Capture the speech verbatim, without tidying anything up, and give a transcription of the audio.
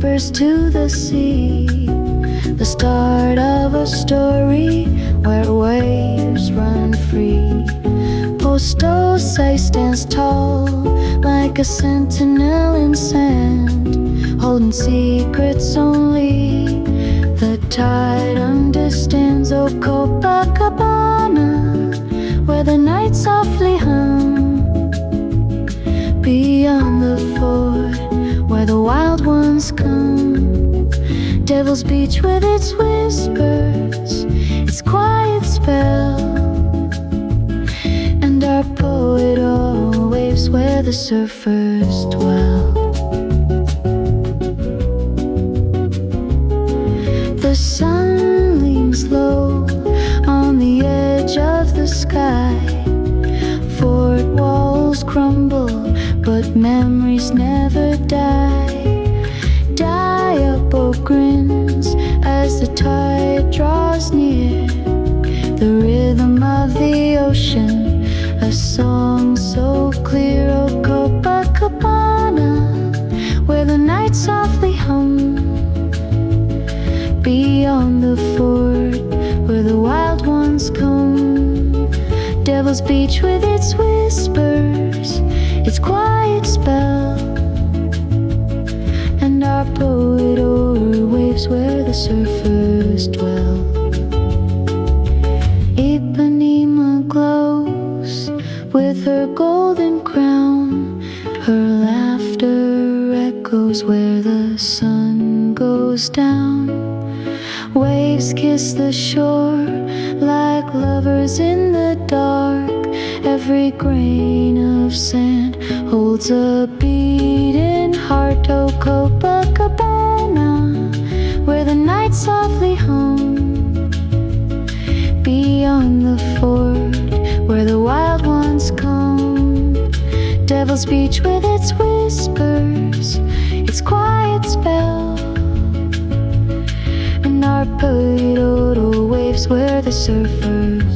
whispers to the sea, the start of a story where waves run free. Postosi stands tall like a sentinel in sand, holding secrets only the tide understands. Oh, Copacabana, where the night softly hum, beyond the fort where the wild ones come. Devil's Beach with its whispers, its quiet spell, and our poet all waves where the surfers dwell. The sun leans low on the edge of the sky. Fort walls crumble, but memories never die. Diabo grins as the tide draws near, the rhythm of the ocean, a song so clear. Oh, Copacabana, where the night softly hum, beyond the fort where the wild ones come. Devil's Beach with its whispers, its quiet spell, and our poet o'er waves where the surfers dwell. Ipanema glows with her golden crown, her laughter echoes where the sun goes down. Waves kiss the shore like lovers in the dark. Every grain of sand holds a beating heart. Oh, Copacabana, where the night softly hum, beyond the fort where the wild ones come. Devil's Beach with its whispers, its quiet spell, and our poet waves where the surfers